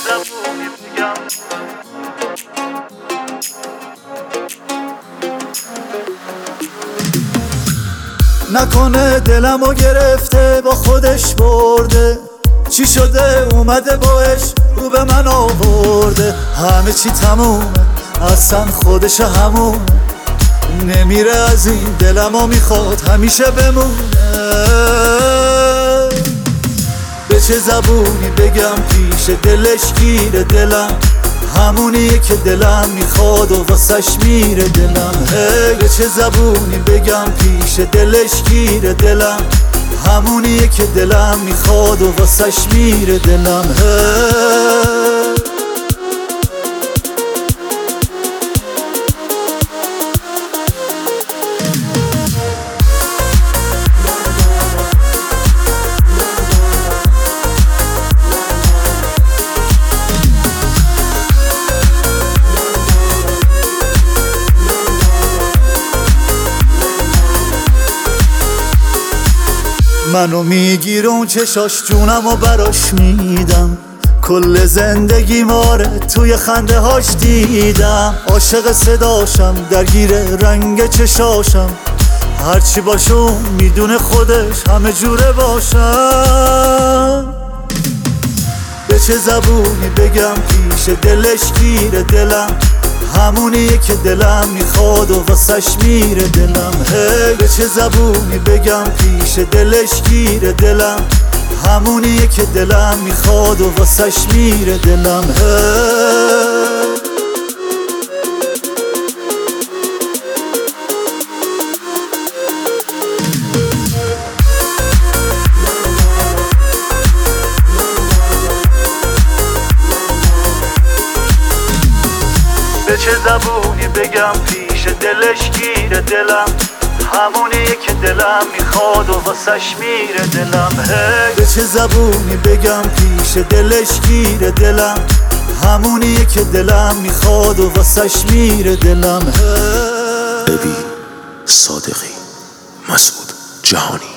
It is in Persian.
زبونی بگم نکنه دلمو گرفته با خودش برده، چی شده اومده باش رو به من آورده. همه چی تمومه اصلا خودش همونه، نمیره از این دلمو میخواد همیشه بمونه. به چه زبونی بگم پیش دلش گیره دلم، همونیه که دلم میخواد و واسش میره دلم. به چه زبونی بگم پیش دلش گیره دلم، همونیه که دلم میخواد و واسش میره دلم. منو میگیره اون چشاش، جونم و براش میدم، کل زندگی ماره توی خنده هاش دیدم. عاشق صداشم درگیر رنگ چشاشم، هرچی باشم میدونه خودش همه جوره باشم. به چه زبونی بگم پیش دلش گیره دلم، همونیه که دلم میخواد و واسش میره دلم. به چه زبونی بگم پیش دلش گیره دلم، همونیه که دلم میخواد و واسش میره دلم. به چه زبونی بگم پیش دلش گیره دلم، همونیه که دلم میخواد و واسش میره دلم. به چه زبونی بگم پیش دلش گیره دلم، همونیه که دلم میخواد و واسش میره دلم. ابی صادقی، مسعود جهانی.